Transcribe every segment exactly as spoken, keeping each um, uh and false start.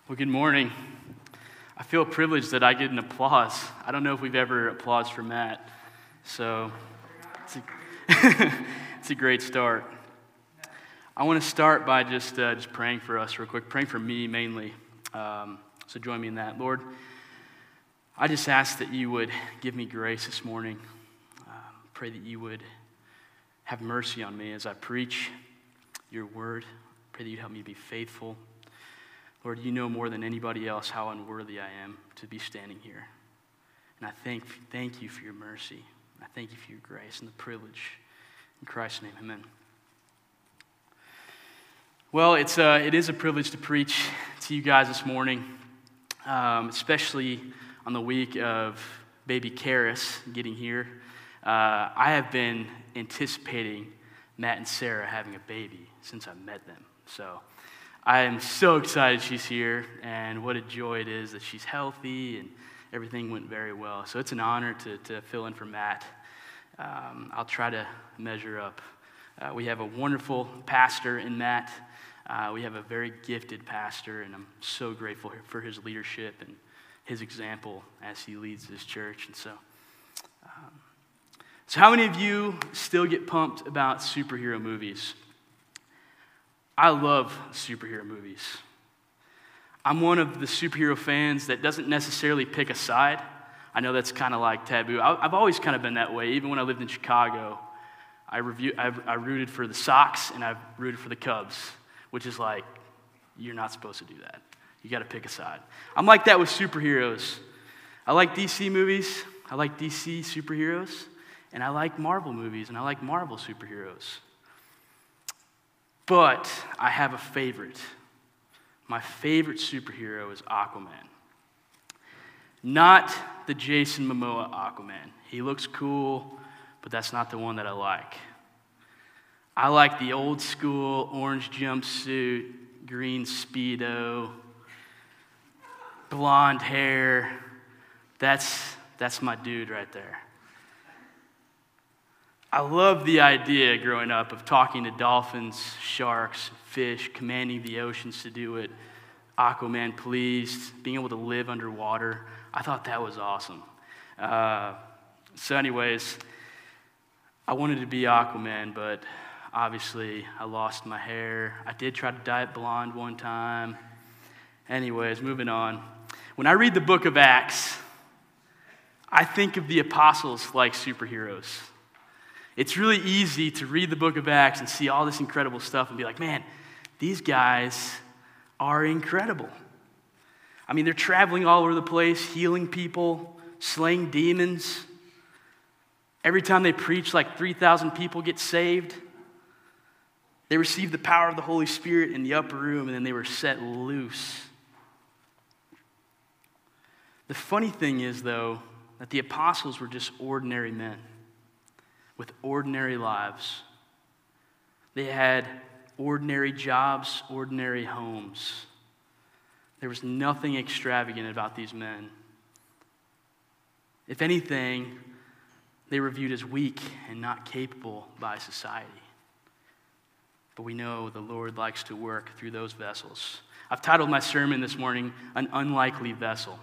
Well, good morning. I feel privileged that I get an applause. I don't know if we've ever applause for Matt, so it's a, it's a great start. I want to start by just uh, just praying for us real quick, praying for me mainly. Um, so join me in that. Lord, I just ask that you would give me grace this morning. Um, pray that you would have mercy on me as I preach your word. Pray that you'd help me be faithful. Lord, you know more than anybody else how unworthy I am to be standing here. And I thank, thank you for your mercy. I thank you for your grace and the privilege. In Christ's name, amen. Well, it's uh, it is a privilege to preach to you guys this morning, um, especially on the week of baby Karis getting here. Uh, I have been anticipating Matt and Sarah having a baby since I met them. So I am so excited she's here, and what a joy it is that she's healthy and everything went very well. So it's an honor to, to fill in for Matt. Um, I'll try to measure up. Uh, we have a wonderful pastor in Matt. Uh, we have a very gifted pastor, and I'm so grateful for his leadership and his example as he leads this church. And so, um, so how many of you still get pumped about superhero movies? I love superhero movies. I'm one of the superhero fans that doesn't necessarily pick a side. I know that's kind of like taboo. I've always kind of been that way. Even when I lived in Chicago, I, review, I, I rooted for the Sox and I've rooted for the Cubs, which is like, you're not supposed to do that. You got to pick a side. I'm like that with superheroes. I like D C movies. I like D C superheroes. And I like Marvel movies, and I like Marvel superheroes. But I have a favorite. My favorite superhero is Aquaman. Not the Jason Momoa Aquaman. He looks cool, but that's not the one that I like. I like the old school orange jumpsuit, green Speedo, blonde hair. That's, that's my dude right there. I love the idea growing up of talking to dolphins, sharks, fish, commanding the oceans to do it. Aquaman pleased, being able to live underwater. I thought that was awesome. Uh, so anyways, I wanted to be Aquaman, but obviously I lost my hair. I did try to dye it blonde one time. Anyways, moving on. When I read the book of Acts, I think of the apostles like superheroes. It's really easy to read the book of Acts and see all this incredible stuff and be like, man, these guys are incredible. I mean, they're traveling all over the place, healing people, slaying demons. Every time they preach, like three thousand people get saved. They received the power of the Holy Spirit in the upper room, and then they were set loose. The funny thing is, though, that the apostles were just ordinary men with ordinary lives. They had ordinary jobs, ordinary homes. There was nothing extravagant about these men. If anything, they were viewed as weak and not capable by society. But we know the Lord likes to work through those vessels. I've titled my sermon this morning, An Unlikely Vessel.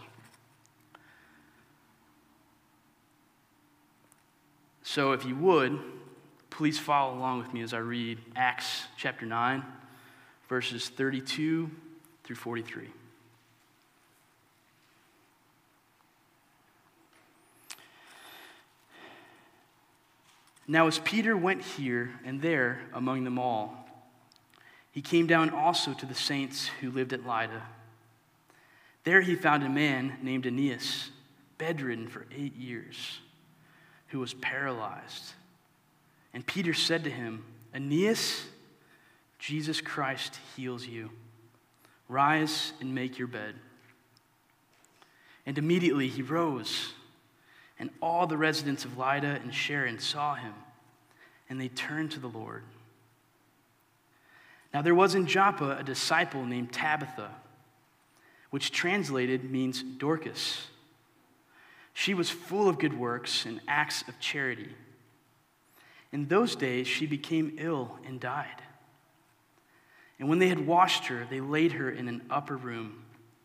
So if you would, please follow along with me as I read Acts chapter nine, verses thirty-two through forty-three. Now as Peter went here and there among them all, he came down also to the saints who lived at Lydda. There he found a man named Aeneas, bedridden for eight years, who was paralyzed. And Peter said to him, Aeneas, Jesus Christ heals you. Rise and make your bed. And immediately he rose, and all the residents of Lydda and Sharon saw him, and they turned to the Lord. Now there was in Joppa a disciple named Tabitha, which translated means Dorcas. She was full of good works and acts of charity. In those days she became ill and died. And when they had washed her, they laid her in an upper room,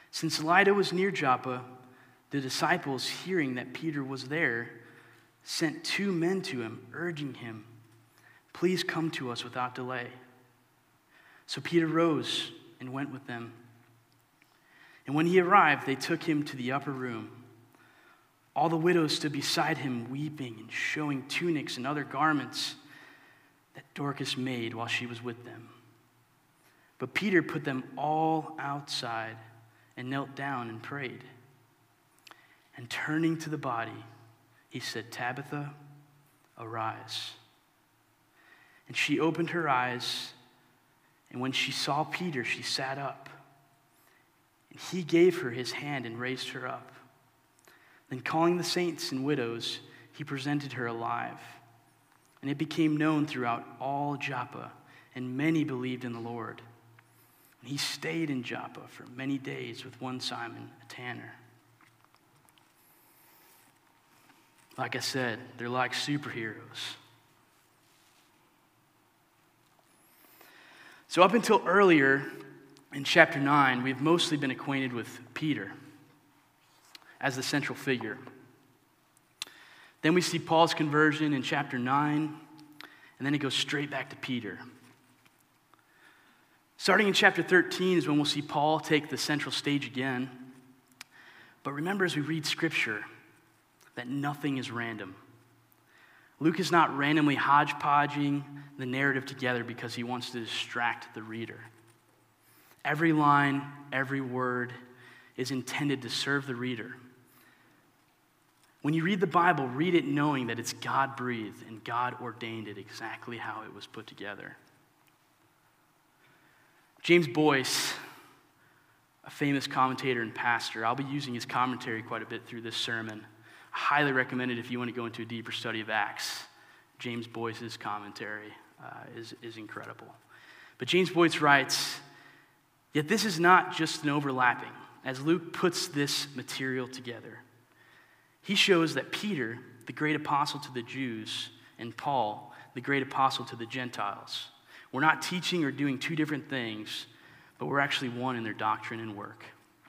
Since Lydda was near Joppa, the disciples, hearing that Peter was there, sent two men to him, urging him, "Please come to us without delay." So Peter rose and went with them. And when he arrived, they took him to the upper room. All the widows stood beside him, weeping and showing tunics and other garments that Dorcas made while she was with them. But Peter put them all outside and knelt down and prayed. And turning to the body, he said, "Tabitha, arise." And she opened her eyes, and when she saw Peter, she sat up. And he gave her his hand and raised her up. Then calling the saints and widows, he presented her alive. And it became known throughout all Joppa, and many believed in the Lord. And he stayed in Joppa for many days with one Simon, a tanner. Like I said, they're like superheroes. So up until earlier in chapter nine, we've mostly been acquainted with Peter as the central figure. Then we see Paul's conversion in chapter nine, and then it goes straight back to Peter. Starting in chapter thirteen is when we'll see Paul take the central stage again. But remember as we read Scripture that nothing is random. Luke is not randomly hodgepodging the narrative together because he wants to distract the reader. Every line, every word is intended to serve the reader. When you read the Bible, read it knowing that it's God-breathed and God ordained it exactly how it was put together. James Boyce, a famous commentator and pastor, I'll be using his commentary quite a bit through this sermon. I highly recommend it if you want to go into a deeper study of Acts. James Boyce's commentary uh, is, is incredible. But James Boyce writes, "Yet this is not just an overlapping. As Luke puts this material together, he shows that Peter, the great apostle to the Jews, and Paul, the great apostle to the Gentiles, we're not teaching or doing two different things, but we're actually one in their doctrine and work."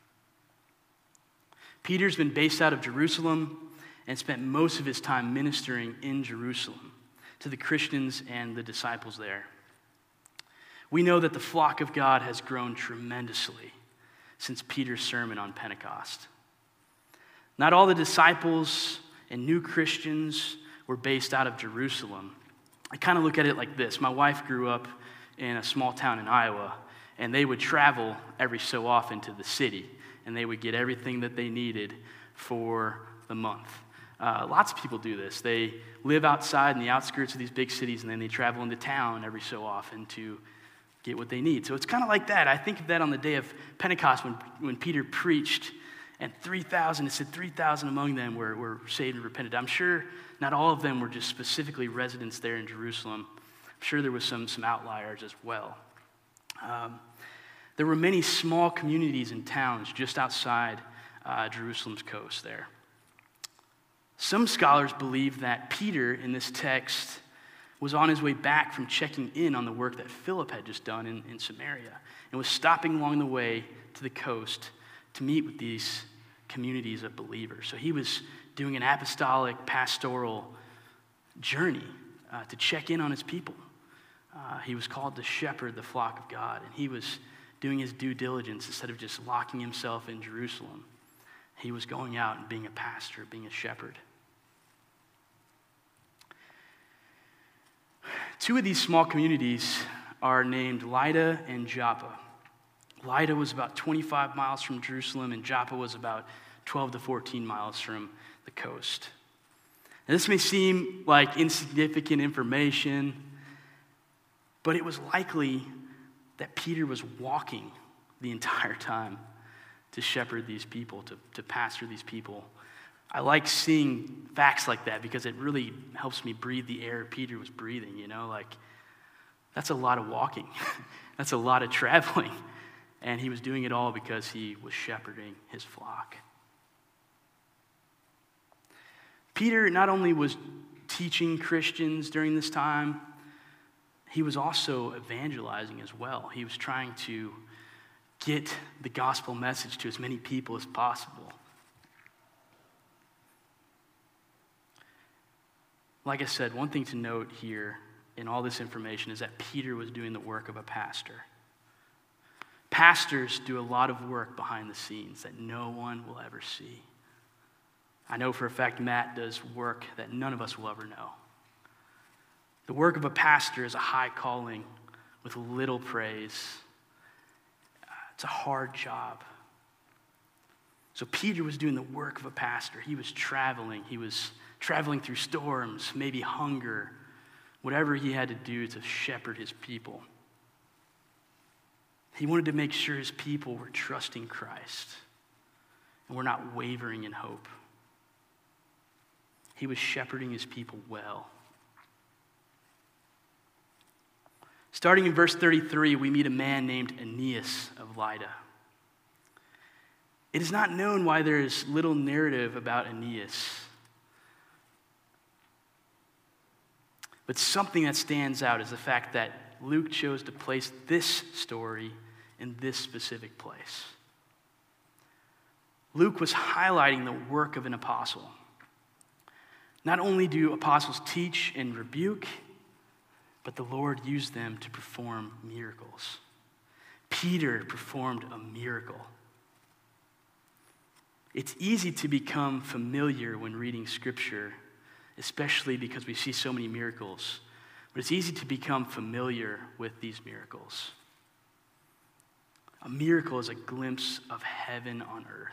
Peter's been based out of Jerusalem and spent most of his time ministering in Jerusalem to the Christians and the disciples there. We know that the flock of God has grown tremendously since Peter's sermon on Pentecost. Not all the disciples and new Christians were based out of Jerusalem. I kind of look at it like this. My wife grew up in a small town in Iowa, and they would travel every so often to the city, and they would get everything that they needed for the month. Uh, lots of people do this. They live outside in the outskirts of these big cities, and then they travel into town every so often to get what they need. So it's kind of like that. I think of that on the day of Pentecost when, when Peter preached, and three thousand, it said three thousand among them were, were saved and repented. I'm sure not all of them were just specifically residents there in Jerusalem. I'm sure there was some, some outliers as well. Um, there were many small communities and towns just outside uh, Jerusalem's coast there. Some scholars believe that Peter in this text was on his way back from checking in on the work that Philip had just done in, in Samaria and was stopping along the way to the coast to meet with these communities of believers. So he was doing an apostolic, pastoral journey uh, to check in on his people. Uh, he was called to shepherd the flock of God, and he was doing his due diligence instead of just locking himself in Jerusalem. He was going out and being a pastor, being a shepherd. Two of these small communities are named Lydda and Joppa. Lydda was about twenty-five miles from Jerusalem, and Joppa was about twelve to fourteen miles from the coast. Now, this may seem like insignificant information, but it was likely that Peter was walking the entire time to shepherd these people, to, to pastor these people. I like seeing facts like that because it really helps me breathe the air Peter was breathing, you know, like that's a lot of walking. That's a lot of traveling. And he was doing it all because he was shepherding his flock. Peter not only was teaching Christians during this time, he was also evangelizing as well. He was trying to get the gospel message to as many people as possible. Like I said, one thing to note here in all this information is that Peter was doing the work of a pastor. Pastors do a lot of work behind the scenes that no one will ever see. I know for a fact Matt does work that none of us will ever know. The work of a pastor is a high calling with little praise. It's a hard job. So Peter was doing the work of a pastor. He was traveling. He was traveling through storms, maybe hunger, whatever he had to do to shepherd his people. He wanted to make sure his people were trusting Christ and were not wavering in hope. He was shepherding his people well. Starting in verse thirty-three, we meet a man named Aeneas of Lydda. It is not known why there is little narrative about Aeneas. But something that stands out is the fact that Luke chose to place this story in this specific place. Luke was highlighting the work of an apostle. Not only do apostles teach and rebuke, but the Lord used them to perform miracles. Peter performed a miracle. It's easy to become familiar when reading Scripture, especially because we see so many miracles. But it's easy to become familiar with these miracles. A miracle is a glimpse of heaven on earth.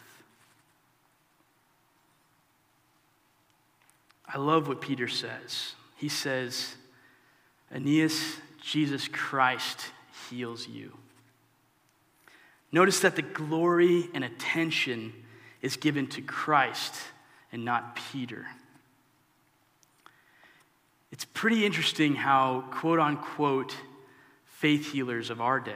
I love what Peter says. He says, Aeneas, Jesus Christ heals you. Notice that the glory and attention is given to Christ and not Peter. It's pretty interesting how, quote unquote, faith healers of our day,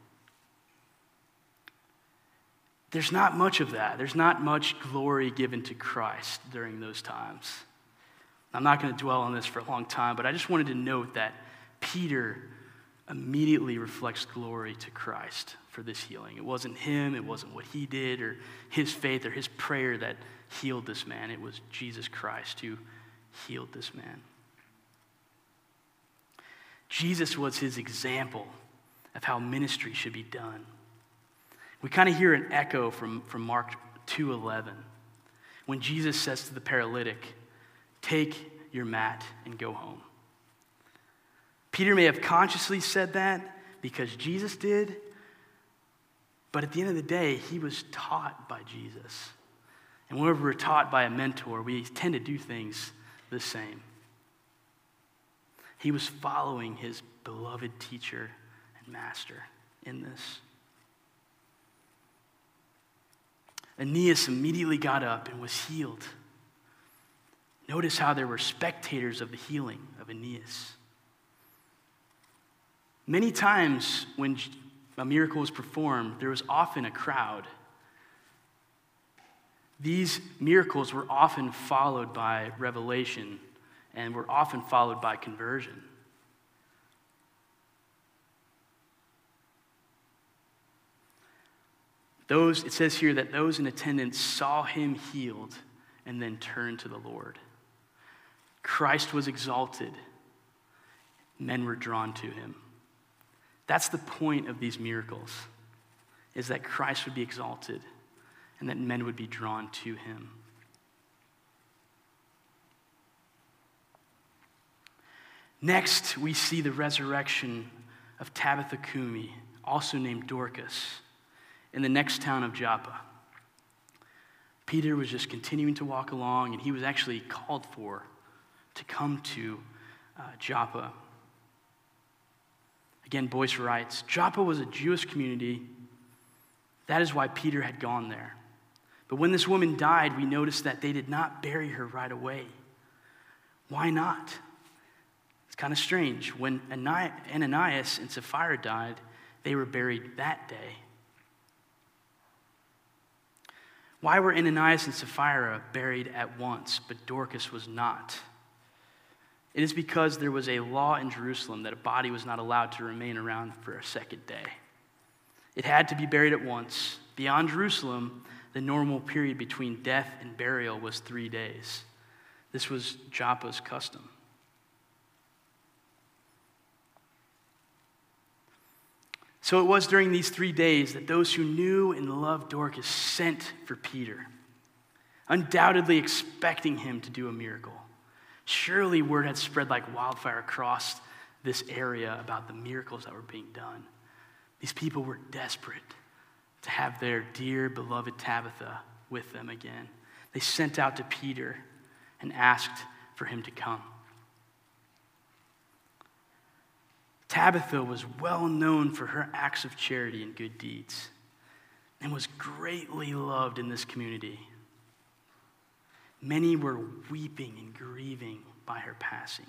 there's not much of that. There's not much glory given to Christ during those times. I'm not going to dwell on this for a long time, but I just wanted to note that Peter immediately reflects glory to Christ for this healing. It wasn't him, it wasn't what he did or his faith or his prayer that healed this man. It was Jesus Christ who healed this man. Jesus was his example of how ministry should be done. We kind of hear an echo from, from Mark two eleven when Jesus says to the paralytic, "Take your mat and go home." Peter may have consciously said that because Jesus did, but at the end of the day, he was taught by Jesus. And whenever we're taught by a mentor, we tend to do things the same. He was following his beloved teacher and master in this. Aeneas immediately got up and was healed. Notice how there were spectators of the healing of Aeneas. Many times when a miracle was performed, there was often a crowd. These miracles were often followed by revelation and were often followed by conversion. Those, it says here that those in attendance saw him healed and then turned to the Lord. Christ was exalted. Men were drawn to him. That's the point of these miracles, is that Christ would be exalted and that men would be drawn to him. Next, we see the resurrection of Tabitha Kumi, also named Dorcas, in the next town of Joppa. Peter was just continuing to walk along, and he was actually called for to come to uh, Joppa. Again, Boyce writes, Joppa was a Jewish community. That is why Peter had gone there. But when this woman died, we noticed that they did not bury her right away. Why not? It's kind of strange. When Ananias and Sapphira died, they were buried that day. Why were Ananias and Sapphira buried at once, but Dorcas was not? It is because there was a law in Jerusalem that a body was not allowed to remain around for a second day. It had to be buried at once. Beyond Jerusalem, the normal period between death and burial was three days. This was Joppa's custom. So it was during these three days that those who knew and loved Dorcas sent for Peter, undoubtedly expecting him to do a miracle. Surely word had spread like wildfire across this area about the miracles that were being done. These people were desperate to have their dear, beloved Tabitha with them again. They sent out to Peter and asked for him to come. Tabitha was well known for her acts of charity and good deeds and was greatly loved in this community. Many were weeping and grieving by her passing.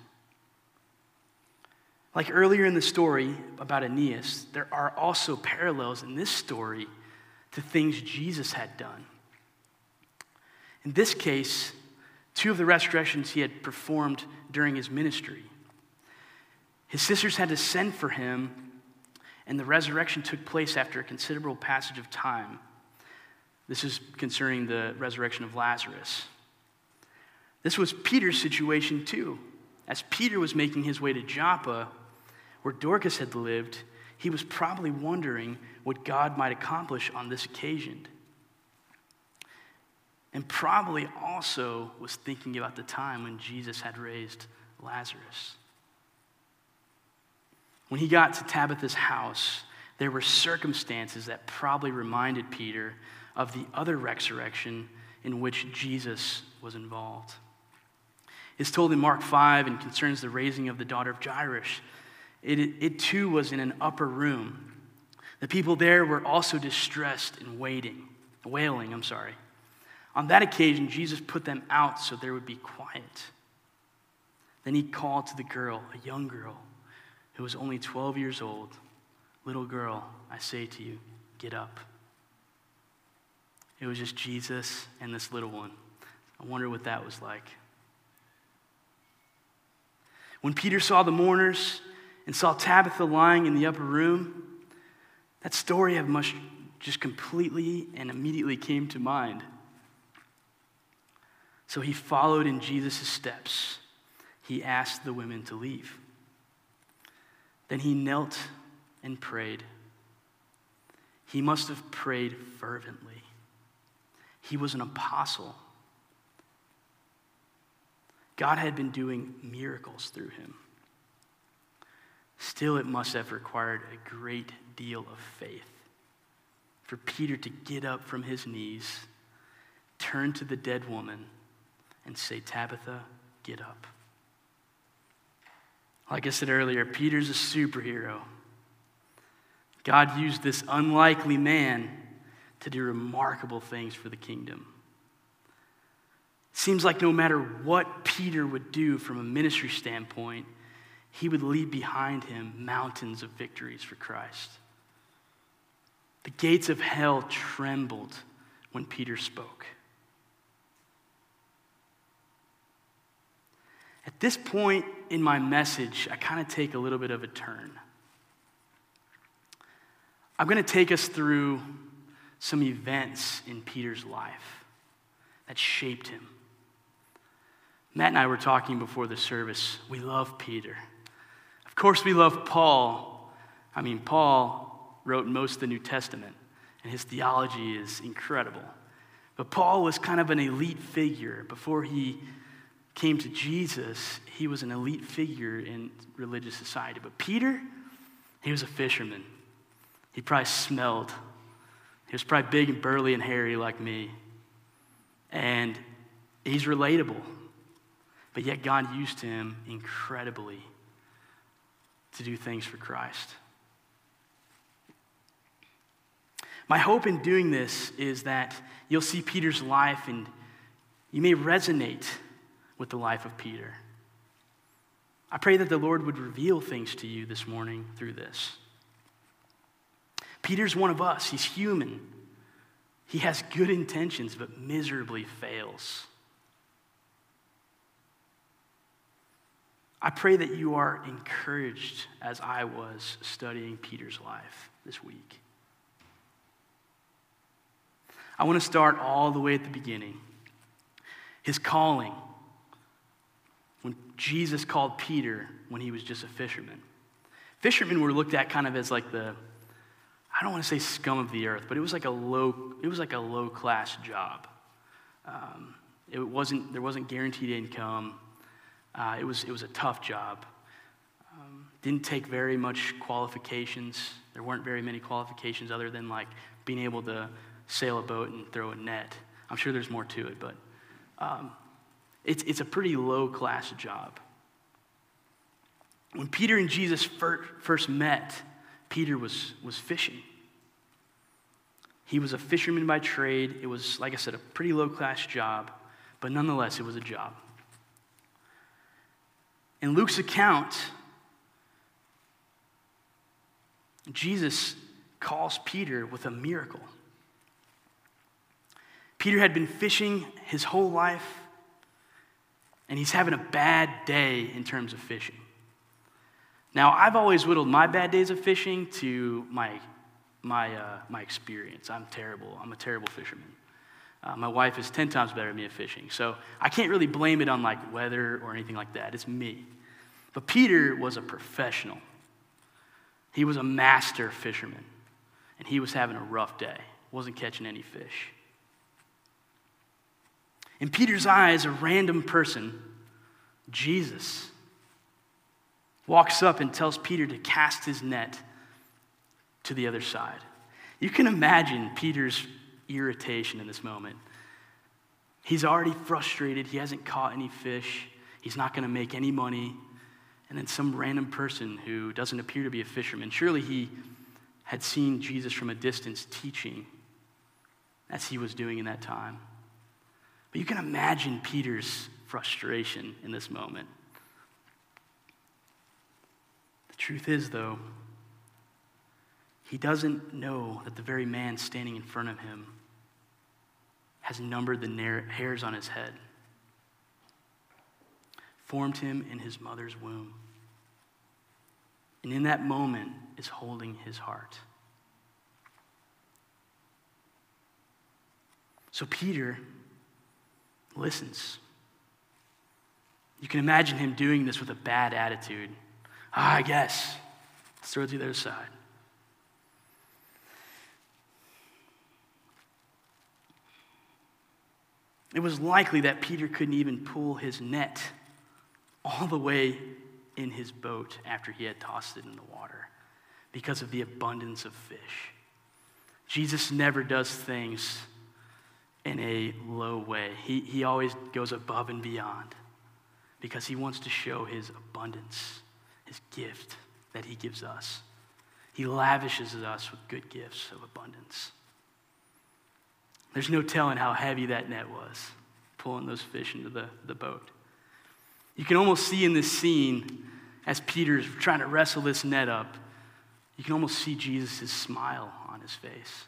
Like earlier in the story about Aeneas, there are also parallels in this story to things Jesus had done. In this case, two of the resurrections he had performed during his ministry. His sisters had to send for him, and the resurrection took place after a considerable passage of time. This is concerning the resurrection of Lazarus. This was Peter's situation too. As Peter was making his way to Joppa, where Dorcas had lived, he was probably wondering what God might accomplish on this occasion. And probably also was thinking about the time when Jesus had raised Lazarus. When he got to Tabitha's house, there were circumstances that probably reminded Peter of the other resurrection in which Jesus was involved. It's told in Mark five and concerns the raising of the daughter of Jairus. It, it too was in an upper room. The people there were also distressed and waiting, wailing, I'm sorry. On that occasion, Jesus put them out so there would be quiet. Then he called to the girl, a young girl, who was only twelve years old. Little girl, I say to you, get up. It was just Jesus and this little one. I wonder what that was like. When Peter saw the mourners and saw Tabitha lying in the upper room, that story of must just completely and immediately came to mind. So he followed in Jesus' steps. He asked the women to leave. Then he knelt and prayed. He must have prayed fervently. He was an apostle. God had been doing miracles through him. Still, it must have required a great deal of faith for Peter to get up from his knees, turn to the dead woman, and say, Tabitha, get up. Like I said earlier, Peter's a superhero. God used this unlikely man to do remarkable things for the kingdom. It seems like no matter what Peter would do from a ministry standpoint, he would leave behind him mountains of victories for Christ. The gates of hell trembled when Peter spoke. At this point in my message, I kind of take a little bit of a turn. I'm going to take us through some events in Peter's life that shaped him. Matt and I were talking before the service. We love Peter. Of course, we love Paul. I mean, Paul wrote most of the New Testament, and his theology is incredible. But Paul was kind of an elite figure. Before he came to Jesus, he was an elite figure in religious society. But Peter, he was a fisherman. He probably smelled. He was probably big and burly and hairy like me. And he's relatable. But yet God used him incredibly to do things for Christ. My hope in doing this is that you'll see Peter's life and you may resonate with the life of Peter. I pray that the Lord would reveal things to you this morning through this. Peter's one of us. He's human. He has good intentions, but miserably fails. I pray that you are encouraged as I was studying Peter's life this week. I want to start all the way at the beginning. His calling. When Jesus called Peter when he was just a fisherman. Fishermen were looked at kind of as like the, I don't want to say scum of the earth, but it was like a low, it was like a low class job. Um, it wasn't, there wasn't guaranteed income. Uh, it was, it was a tough job. Um, didn't take very much qualifications. There weren't very many qualifications other than like being able to sail a boat and throw a net. I'm sure there's more to it, but um, it's, it's a pretty low class job. When Peter and Jesus fir- first met, Peter was, was fishing. He was a fisherman by trade. It was, like I said, a pretty low-class job, but nonetheless, it was a job. In Luke's account, Jesus calls Peter with a miracle. Peter had been fishing his whole life, and he's having a bad day in terms of fishing. Now, I've always whittled my bad days of fishing to my my uh, my experience. I'm terrible. I'm a terrible fisherman. Uh, my wife is ten times better than me at fishing, so I can't really blame it on like weather or anything like that. It's me. But Peter was a professional. He was a master fisherman, and he was having a rough day. Wasn't catching any fish. In Peter's eyes, a random person, Jesus, walks up and tells Peter to cast his net to the other side. You can imagine Peter's irritation in this moment. He's already frustrated. He hasn't caught any fish. He's not going to make any money. And then some random person who doesn't appear to be a fisherman, surely he had seen Jesus from a distance teaching as he was doing in that time. But you can imagine Peter's frustration in this moment. The truth is, though, he doesn't know that the very man standing in front of him has numbered the hairs on his head, formed him in his mother's womb, and in that moment is holding his heart. So Peter listens. You can imagine him doing this with a bad attitude. Ah, I guess. Let's throw it to the other side. It was likely that Peter couldn't even pull his net all the way in his boat after he had tossed it in the water because of the abundance of fish. Jesus never does things in a low way. He, he always goes above and beyond because he wants to show his abundance, his gift that he gives us. He lavishes us with good gifts of abundance. There's no telling how heavy that net was, pulling those fish into the, the boat. You can almost see in this scene, as Peter's trying to wrestle this net up, you can almost see Jesus' smile on his face.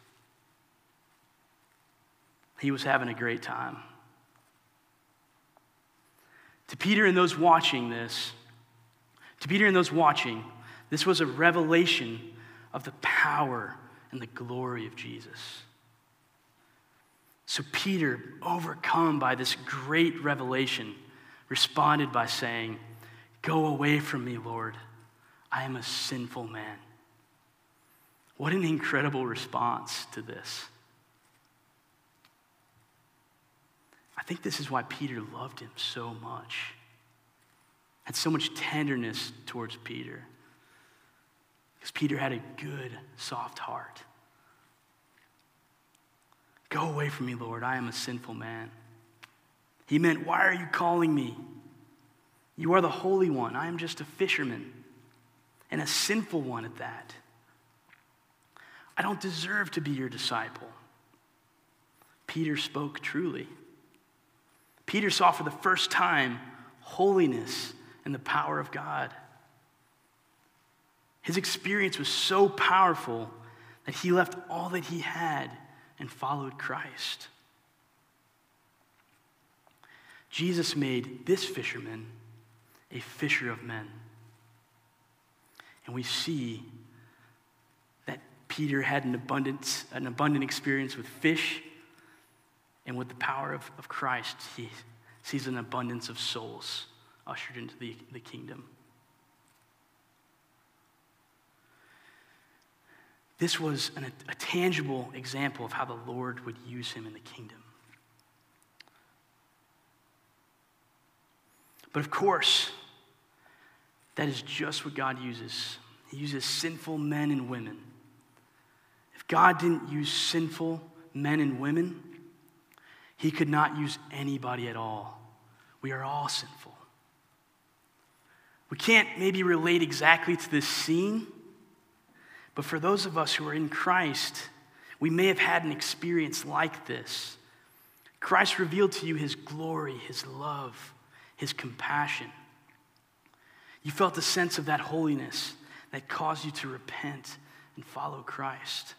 He was having a great time. To Peter and those watching this, to Peter and those watching, this was a revelation of the power and the glory of Jesus. So Peter, overcome by this great revelation, responded by saying, "Go away from me, Lord. I am a sinful man." What an incredible response to this. I think this is why Peter loved him so much. Had so much tenderness towards Peter. Because Peter had a good, soft heart. "Go away from me, Lord. I am a sinful man." He meant, why are you calling me? You are the Holy One. I am just a fisherman, and a sinful one at that. I don't deserve to be your disciple. Peter spoke truly. Peter saw for the first time holiness and the power of God. His experience was so powerful that he left all that he had and followed Christ. Jesus made this fisherman a fisher of men. And we see that Peter had an abundant, an abundant experience with fish, And with the power of, of Christ, he sees an abundance of souls ushered into the, the kingdom. This was an, a tangible example of how the Lord would use him in the kingdom. But of course, that is just what God uses. He uses sinful men and women. If God didn't use sinful men and women, he could not use anybody at all. We are all sinful. We can't maybe relate exactly to this scene, but for those of us who are in Christ, we may have had an experience like this. Christ revealed to you his glory, his love, his compassion. You felt a sense of that holiness that caused you to repent and follow Christ.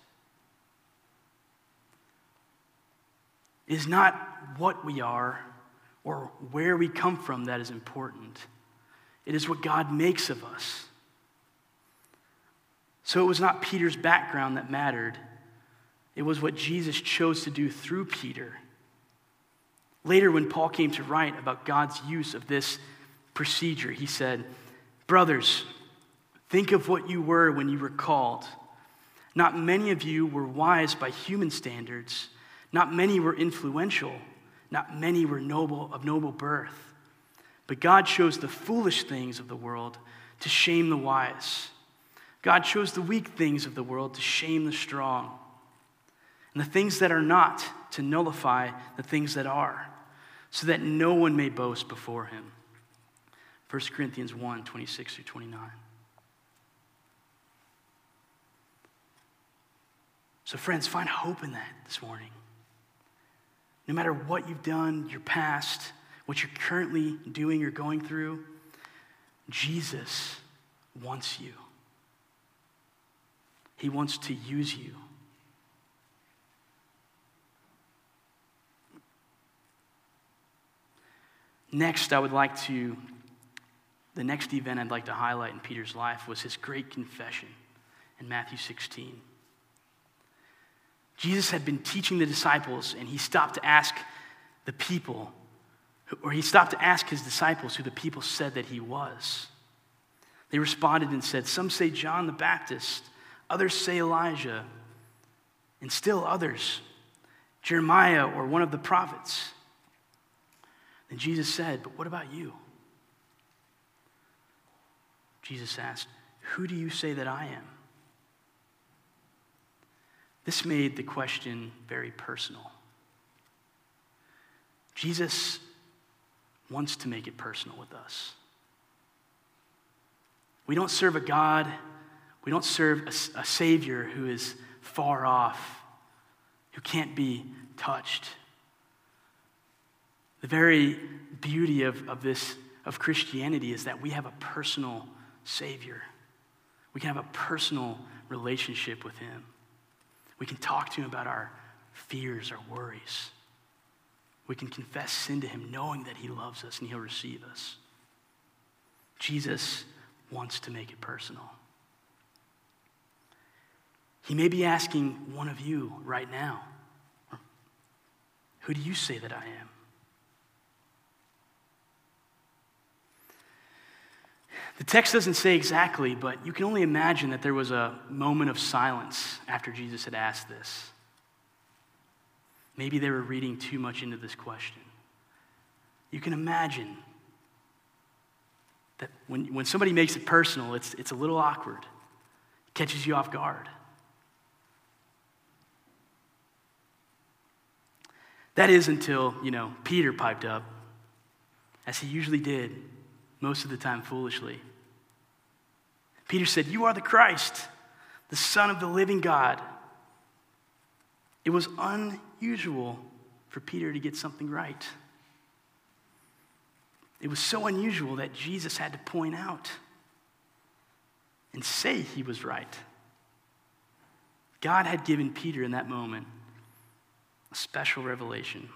It is not what we are or where we come from that is important. It is what God makes of us. So it was not Peter's background that mattered. It was what Jesus chose to do through Peter. Later, when Paul came to write about God's use of this procedure, he said, "Brothers, think of what you were when you were called. Not many of you were wise by human standards. Not many were influential. Not many were noble of noble birth. But God chose the foolish things of the world to shame the wise. God chose the weak things of the world to shame the strong, and the things that are not to nullify the things that are, so that no one may boast before him." First Corinthians one, twenty-six through twenty-nine. So friends, find hope in that this morning. No matter what you've done, your past, what you're currently doing or going through, Jesus wants you. He wants to use you. Next, I would like to, the next event I'd like to highlight in Peter's life was his great confession in Matthew sixteen. Jesus had been teaching the disciples, and he stopped to ask the people, or he stopped to ask his disciples who the people said that he was. They responded and said, "Some say John the Baptist, others say Elijah, and still others, Jeremiah or one of the prophets." And Jesus said, "But what about you?" Jesus asked, "Who do you say that I am?" This made the question very personal. Jesus wants to make it personal with us. We don't serve a God, we don't serve a, a Savior who is far off, who can't be touched. The very beauty of, of this, of Christianity, is that we have a personal Savior. We can have a personal relationship with him. We can talk to him about our fears, our worries. We can confess sin to him knowing that he loves us and he'll receive us. Jesus wants to make it personal. He may be asking one of you right now, "Who do you say that I am?" The text doesn't say exactly, but you can only imagine that there was a moment of silence after Jesus had asked this. Maybe they were reading too much into this question. You can imagine that when, when somebody makes it personal, it's, it's a little awkward. It catches you off guard. That is until, you know, Peter piped up, as he usually did, most of the time foolishly. Peter said, "You are the Christ, the Son of the living God." It was unusual for Peter to get something right. It was so unusual that Jesus had to point out and say he was right. God had given Peter in that moment a special revelation.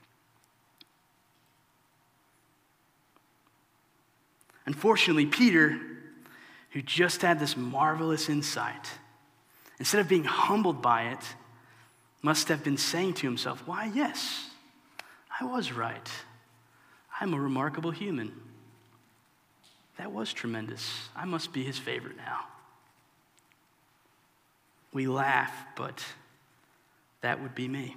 Unfortunately, Peter, who just had this marvelous insight, instead of being humbled by it, must have been saying to himself, "Why, yes, I was right. I'm a remarkable human. That was tremendous. I must be his favorite now. We laugh, but that would be me.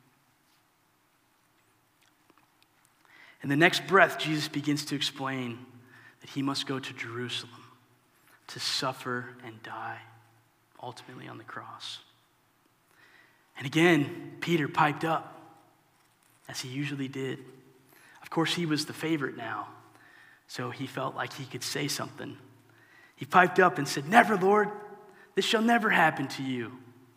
In the next breath, Jesus begins to explain that he must go to Jerusalem to suffer and die, ultimately on the cross. And again, Peter piped up, as he usually did. Of course, he was the favorite now, so he felt like he could say something. He piped up and said, "Never, Lord, this shall never happen to you."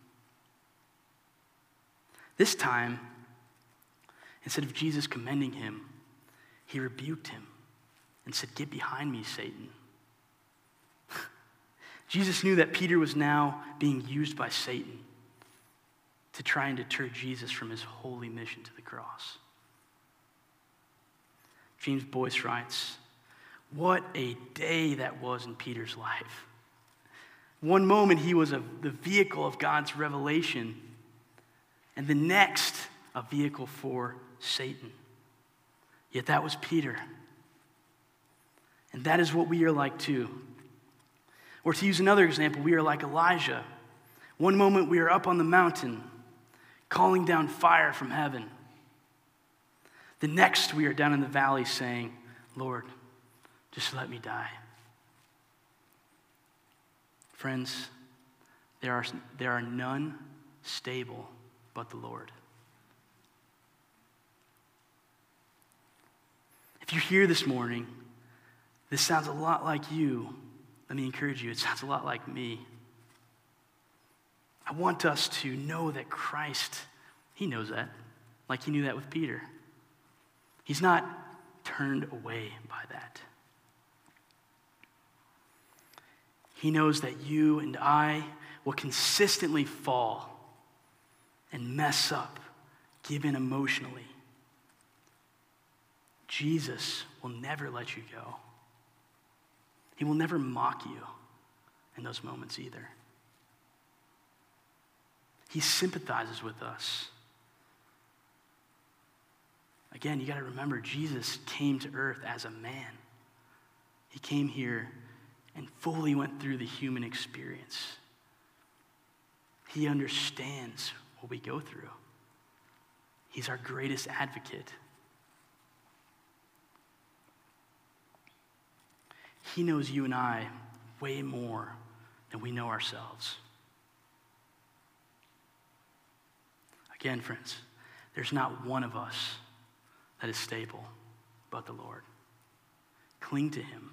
This time, instead of Jesus commending him, he rebuked him and said, "Get behind me, Satan." Jesus knew that Peter was now being used by Satan to try and deter Jesus from his holy mission to the cross. James Boyce writes, "What a day that was in Peter's life. One moment he was a, the vehicle of God's revelation, and the next a vehicle for Satan. Yet that was Peter. And that is what we are like too. Or to use another example, we are like Elijah. One moment we are up on the mountain, calling down fire from heaven. The next we are down in the valley saying, "Lord, just let me die." Friends, there are, there are none stable but the Lord. If you're here this morning, this sounds a lot like you. Let me encourage you, it sounds a lot like me. I want us to know that Christ, he knows that, like he knew that with Peter. He's not turned away by that. He knows that you and I will consistently fall and mess up, give in emotionally. Jesus will never let you go. He will never mock you in those moments either. He sympathizes with us. Again, you got to remember, Jesus came to earth as a man. He came here and fully went through the human experience. He understands what we go through. He's our greatest advocate. He knows you and I way more than we know ourselves. Again, friends, there's not one of us that is stable but the Lord. Cling to him.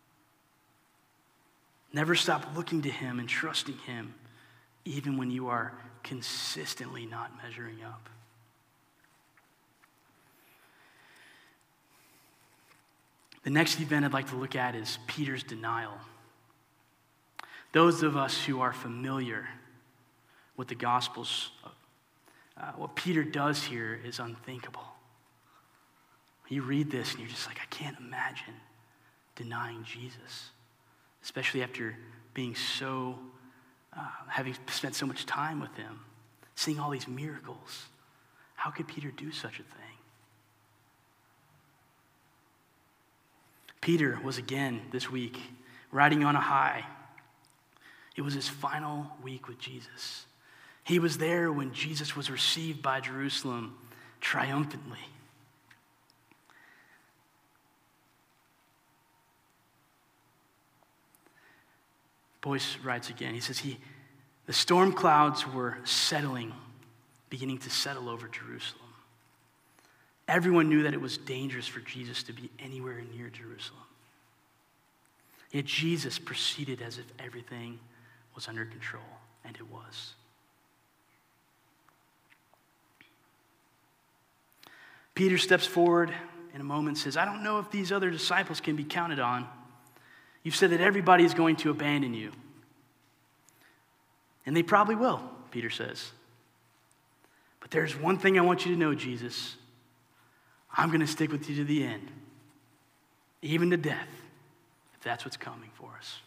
Never stop looking to him and trusting him, even when you are consistently not measuring up. The next event I'd like to look at is Peter's denial. Those of us who are familiar with the Gospels, uh, what Peter does here is unthinkable. You read this and you're just like, I can't imagine denying Jesus, especially after being so, uh, having spent so much time with him, seeing all these miracles. How could Peter do such a thing? Peter was again this week riding on a high. It was his final week with Jesus. He was there when Jesus was received by Jerusalem triumphantly. Boyce writes again, he says, he, the storm clouds were settling, beginning to settle over Jerusalem. Everyone knew that it was dangerous for Jesus to be anywhere near Jerusalem. Yet Jesus proceeded as if everything was under control, and it was. Peter steps forward in a moment and says, I don't know if these other disciples can be counted on. You've said that everybody is going to abandon you. And they probably will, Peter says. But there's one thing I want you to know, Jesus. I'm going to stick with you to the end, even to death, if that's what's coming for us.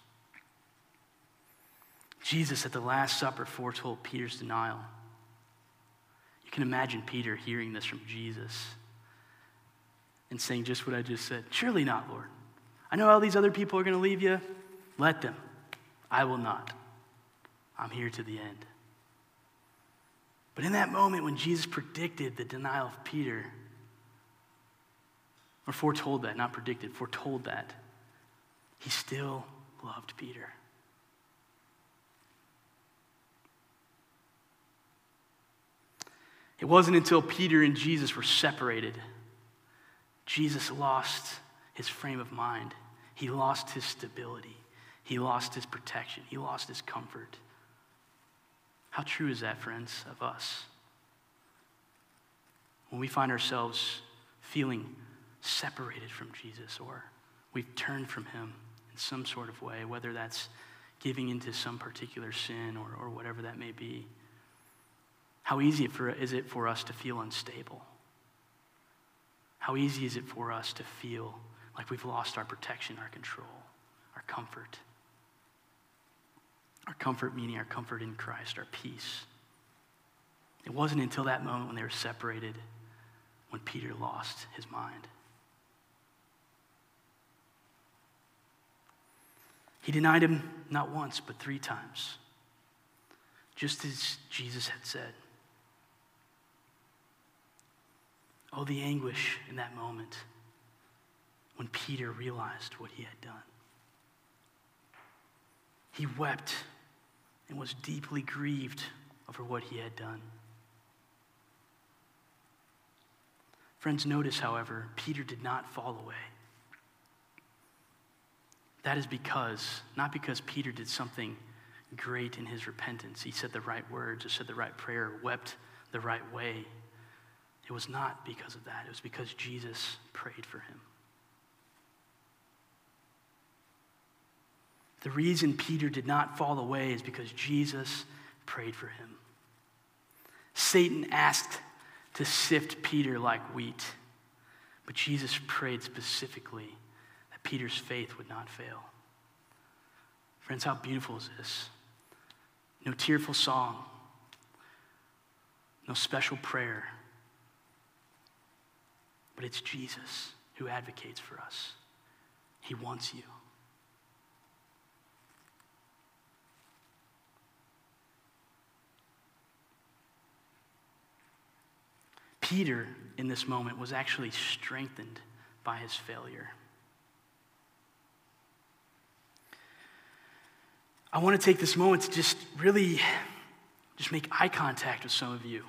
Jesus at the Last Supper foretold Peter's denial. You can imagine Peter hearing this from Jesus and saying just what I just said. Surely not, Lord. I know all these other people are going to leave you. Let them. I will not. I'm here to the end. But in that moment when Jesus predicted the denial of Peter, or foretold that, not predicted, foretold that, he still loved Peter. It wasn't until Peter and Jesus were separated, Jesus lost his frame of mind. He lost his stability. He lost his protection. He lost his comfort. How true is that, friends, of us? When we find ourselves feeling separated from Jesus, or we've turned from him in some sort of way, whether that's giving into some particular sin or, or whatever that may be, how easy for, is it for us to feel unstable? How easy is it for us to feel like we've lost our protection, our control, our comfort? Our comfort meaning our comfort in Christ, our peace. It wasn't until that moment when they were separated when Peter lost his mind. He denied him not once, but three times, just as Jesus had said. Oh, the anguish in that moment when Peter realized what he had done. He wept and was deeply grieved over what he had done. Friends, notice, however, Peter did not fall away. That is because, not because Peter did something great in his repentance. He said the right words, or said the right prayer, wept the right way. It was not because of that. It was because Jesus prayed for him. The reason Peter did not fall away is because Jesus prayed for him. Satan asked to sift Peter like wheat, but Jesus prayed specifically that Peter's faith would not fail. Friends, how beautiful is this? No tearful song, no special prayer, but it's Jesus who advocates for us. He wants you. Peter, in this moment, was actually strengthened by his failure. I want to take this moment to just really just make eye contact with some of you.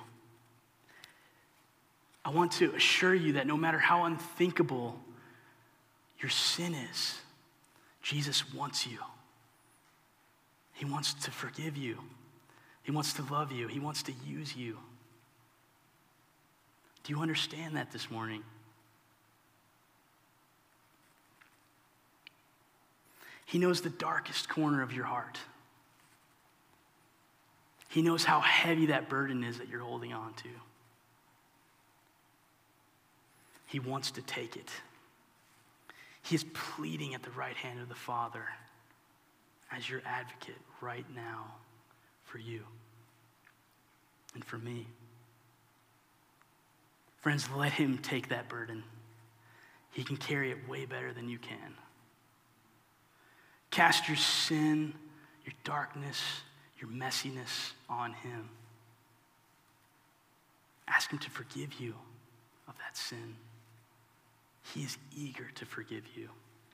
I want to assure you that no matter how unthinkable your sin is, Jesus wants you. He wants to forgive you. He wants to love you. He wants to use you. Do you understand that this morning? He knows the darkest corner of your heart. He knows how heavy that burden is that you're holding on to. He wants to take it. He is pleading at the right hand of the Father as your advocate right now for you and for me. Friends, let him take that burden. He can carry it way better than you can. Cast your sin, your darkness, your messiness on him. Ask him to forgive you of that sin. He is eager to forgive you.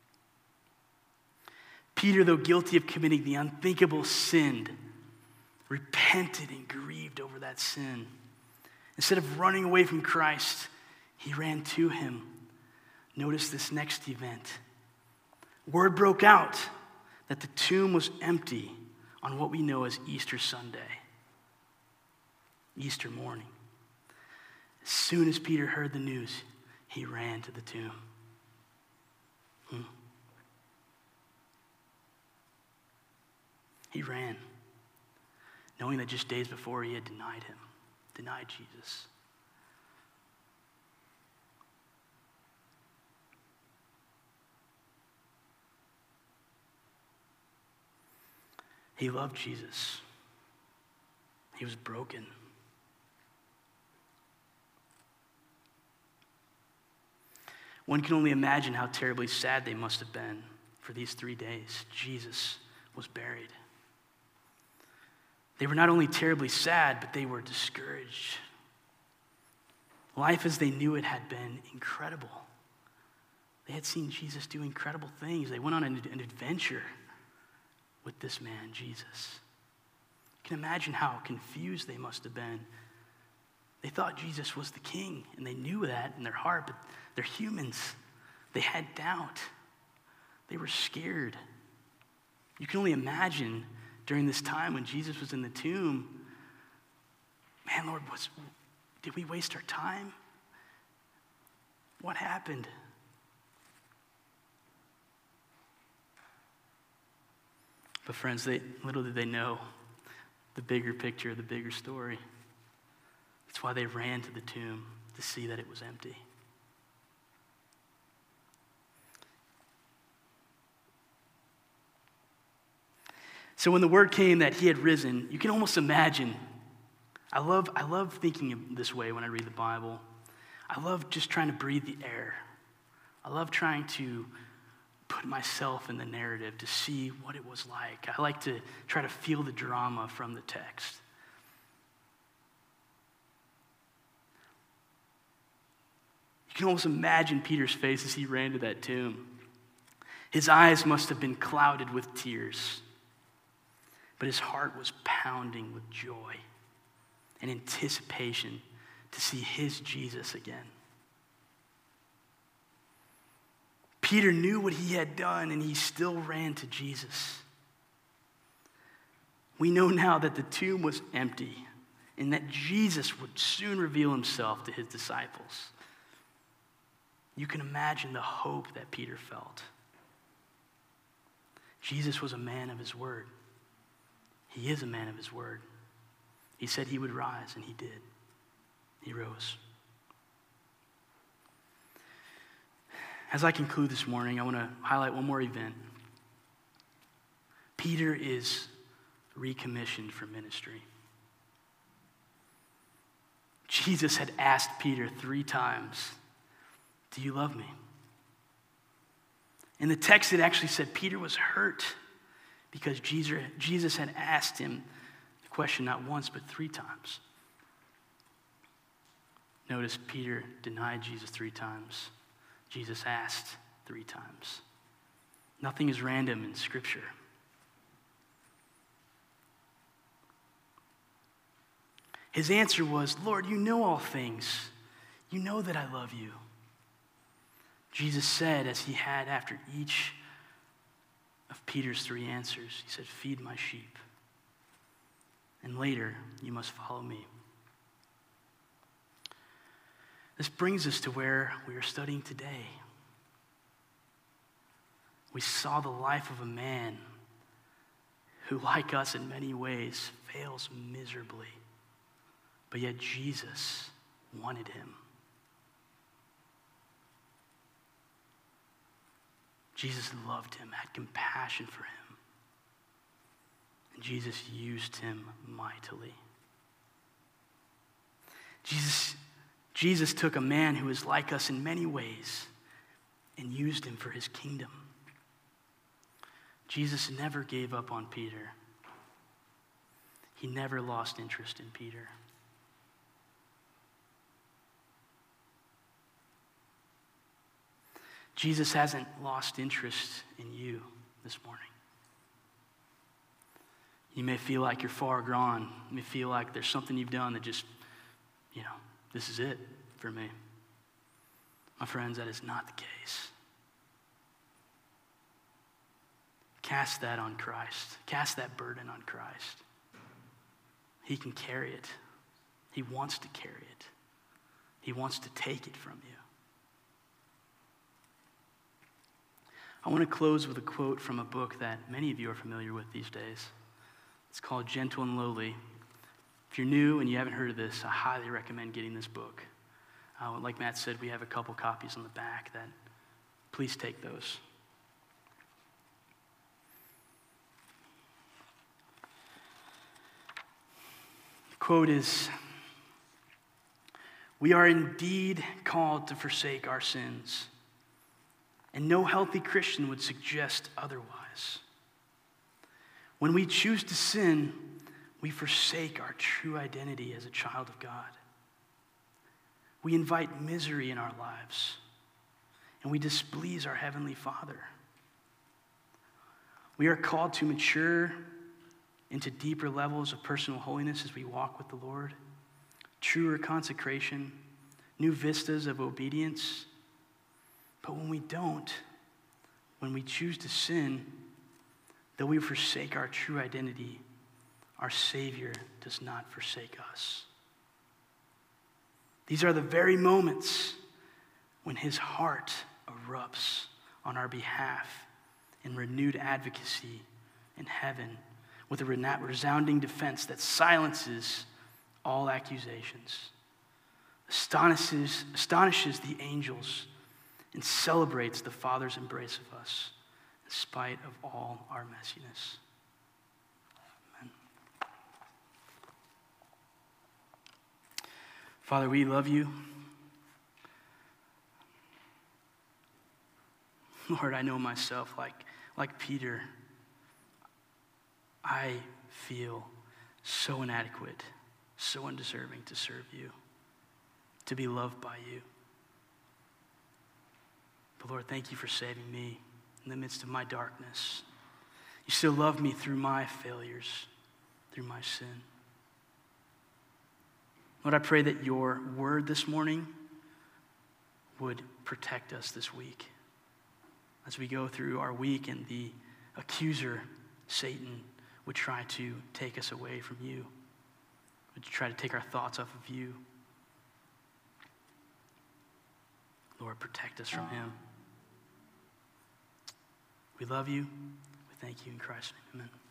Peter, though guilty of committing the unthinkable sin, repented and grieved over that sin. Instead of running away from Christ, he ran to him. Notice this next event. Word broke out that the tomb was empty on what we know as Easter Sunday, Easter morning. As soon as Peter heard the news, he ran to the tomb. Hmm. He ran, knowing that just days before he had denied him. Denied Jesus. He loved Jesus. He was broken. One can only imagine how terribly sad they must have been for these three days. Jesus was buried. They were not only terribly sad, but they were discouraged. Life as they knew it had been incredible. They had seen Jesus do incredible things. They went on an, an adventure with this man, Jesus. You can imagine how confused they must have been. They thought Jesus was the king, and they knew that in their heart, but they're humans. They had doubt. They were scared. You can only imagine during this time when Jesus was in the tomb, man, Lord, was, did we waste our time? What happened? But friends, they little did they know the bigger picture, the bigger story. That's why they ran to the tomb, to see that it was empty. So when the word came that he had risen, you can almost imagine. I love, I love thinking of this way when I read the Bible. I love just trying to breathe the air. I love trying to put myself in the narrative to see what it was like. I like to try to feel the drama from the text. You can almost imagine Peter's face as he ran to that tomb. His eyes must have been clouded with tears, but his heart was pounding with joy and anticipation to see his Jesus again. Peter knew what he had done, and he still ran to Jesus. We know now that the tomb was empty and that Jesus would soon reveal himself to his disciples. You can imagine the hope that Peter felt. Jesus was a man of his word. He is a man of his word. He said he would rise, and he did. He rose. As I conclude this morning, I want to highlight one more event. Peter is recommissioned for ministry. Jesus had asked Peter three times, "Do you love me?" In the text, it actually said Peter was hurt because Jesus had asked him the question not once, but three times. Notice Peter denied Jesus three times. Jesus asked three times. Nothing is random in Scripture. His answer was, "Lord, you know all things. You know that I love you." Jesus said, as he had after each of Peter's three answers, he said, "Feed my sheep. And later, you must follow me." This brings us to where we are studying today. We saw the life of a man who, like us in many ways, fails miserably. But yet Jesus wanted him. Jesus loved him, had compassion for him. And Jesus used him mightily. Jesus Jesus took a man who was like us in many ways and used him for his kingdom. Jesus never gave up on Peter. He never lost interest in Peter. Jesus hasn't lost interest in you this morning. You may feel like you're far gone. You may feel like there's something you've done that just, you know, this is it for me. My friends, that is not the case. Cast that on Christ. Cast that burden on Christ. He can carry it. He wants to carry it. He wants to take it from you. I want to close with a quote from a book that many of you are familiar with these days. It's called Gentle and Lowly. If you're new and you haven't heard of this, I highly recommend getting this book. Uh, like Matt said, we have a couple copies on the back that please take those. The quote is, "We are indeed called to forsake our sins And no healthy Christian would suggest otherwise. When we choose to sin, we forsake our true identity as a child of God. We invite misery in our lives, and we displease our Heavenly Father. We are called to mature into deeper levels of personal holiness as we walk with the Lord, truer consecration, new vistas of obedience. But when we don't, when we choose to sin, though we forsake our true identity, our Savior does not forsake us. These are the very moments when his heart erupts on our behalf in renewed advocacy in heaven with a resounding defense that silences all accusations, astonishes, astonishes the angels, and celebrates the Father's embrace of us in spite of all our messiness. Amen. Father, we love you. Lord, I know myself, like, like Peter, I feel so inadequate, so undeserving to serve you, to be loved by you. But Lord, thank you for saving me in the midst of my darkness. You still love me through my failures, through my sin. Lord, I pray that your word this morning would protect us this week as we go through our week and the accuser, Satan, would try to take us away from you, would try to take our thoughts off of you. Lord, protect us from him. We love you. We thank you in Christ's name. Amen.